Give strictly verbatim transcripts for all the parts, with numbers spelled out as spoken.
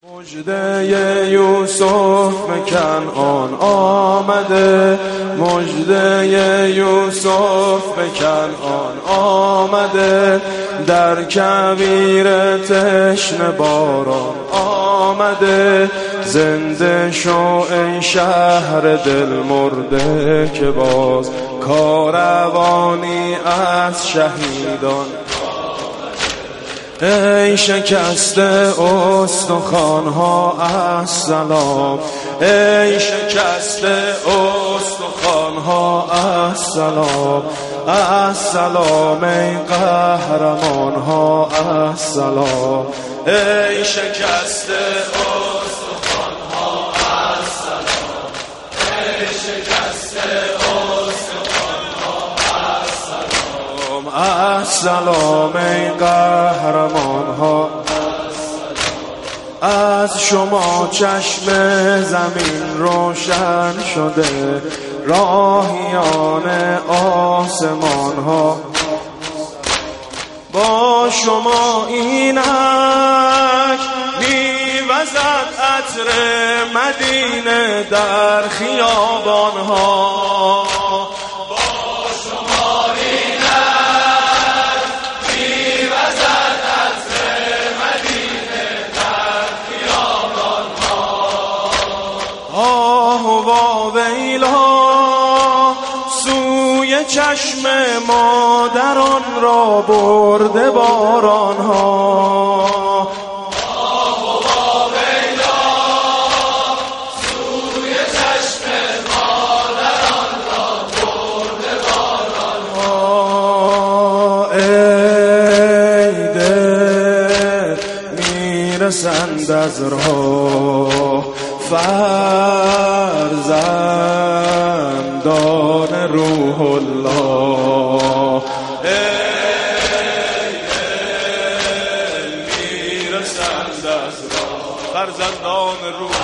مژده یوسف به کنعان آمده، مژده یوسف به کنعان آمده، در کویر تشنه باران آمده. زنده شو ای شهر دل مرده که باز کاروانی از شهیدان. ای شکسته استخوان‌ها السلام، ای شکسته استخوان‌ها السلام، السلام ای قهرمان‌ها السلام، ای شکسته استخوان‌ها السلام، ای شکسته السلام ای قهرمان‌ها. از شما چشم زمین روشن شده، راهیان آسمان‌ها. با شما اینک می‌وزد عطر مدینه در خیابان‌ها. سوی چشم مادران را برده بارانها. سوی چشم مادران را برده بارانها. ای دل میرسند از راه فرزندان روح الله. ای دل میرسند از راه فرزندان روح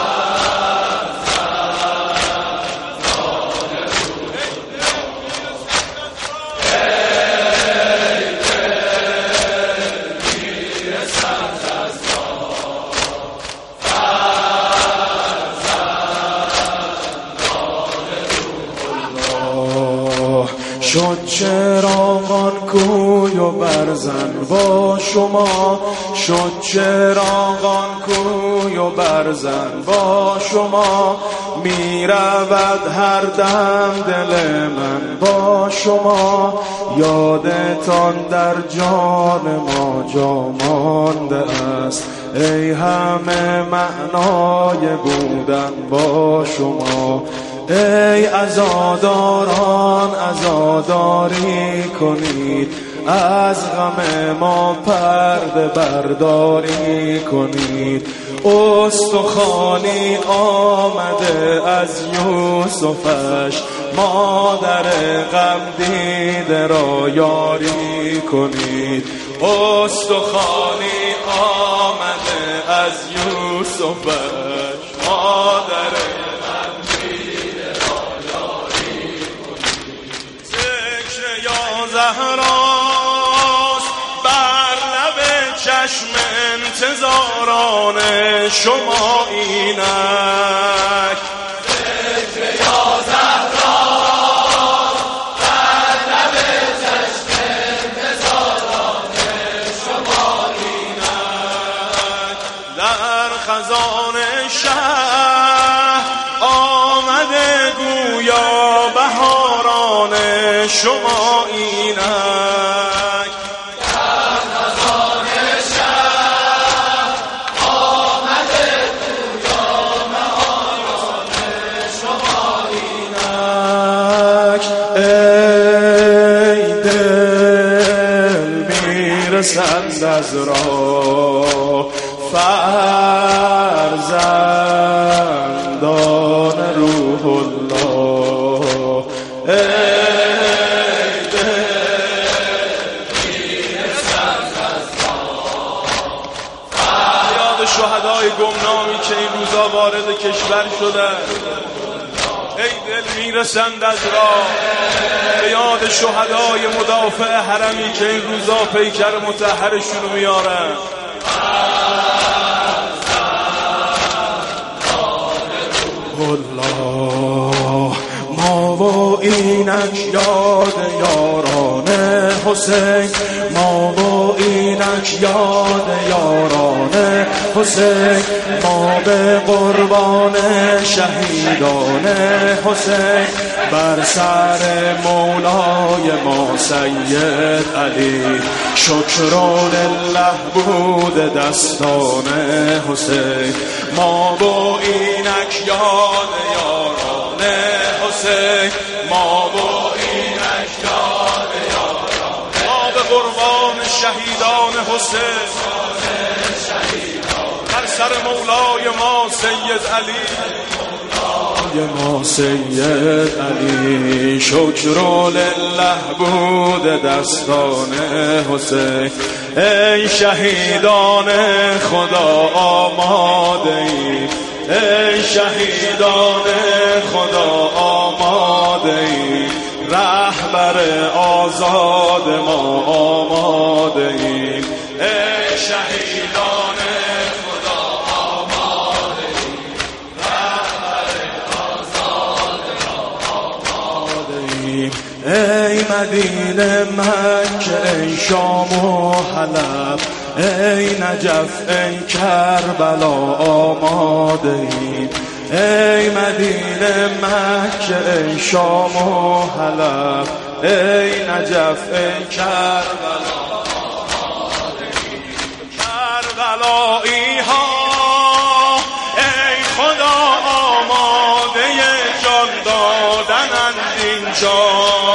شد چراغان کوی و برزن با شما، شد چراغان کوی و برزن با شما. می رود هر دم دل من با شما، یادتان در جان ما جا مانده است. ای همه معنای بودن با شما. ای عزاداران عزاداری کنید، از غم ما پرده برداری کنید. استخوانی آمده از یوسفش، مادر غم دیده را یاری کنید. استخوانی آمده از یوسفش، مادر زهراست بر لب چشم انتظاران شما اینک. ذکر یا زهراست بر لب چشم انتظاران شما اینک. در خزان شهر آمده گویا بهاران شما اینک. در خزان شهر آمده گویا بهاران شما اینک. ای دل میرسند از راه فرزندان روح الله. شهدای گمنامی که این روزا وارد کشور شدن، ای دل میرسند از راه. به یاد شهدای مدافع حرمی که این روزا پیکر مطهرشونو میارن. الله. ما و اینک یاد یاران حسین، ما و اینک یاد یاران حسین، ما به قربان شهیدان حسین، بر سر مولای ما سید علی، شکران الله بود دستان حسین. ما با اینک یاد یاران حسین، ما با اینک یاد یاران، ما به قربان شهیدان حسین، بر سر مولای ما سید علی، ما سید علی، شکر لله بود دستان حسین. ای شهیدان خدا آماده ای، ای شهیدان خدا آماده ای، رهبر آزاد ما آماده ای. ای شهیدان خدا آماده ای، رهبر آزاد ما آماده ای. ای مدینه مکه، ای شام و حلب، ای نجف، ای کربلا آماده ای. ای مدینه مکه، ای شام و حلب، ای نجف، ای کربلا آماده ای. کربلایی ها ای خدا آماده جان دادنند اینجا.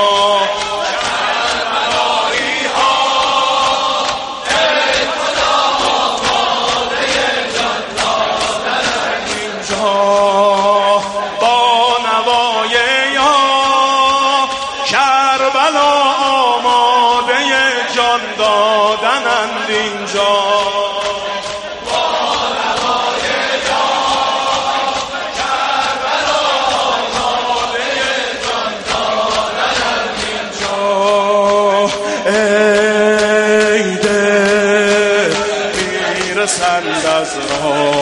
دادنند اینجا با نوای جان، کربلا آماده جان دادنند اینجا. ای دل میرسند از راه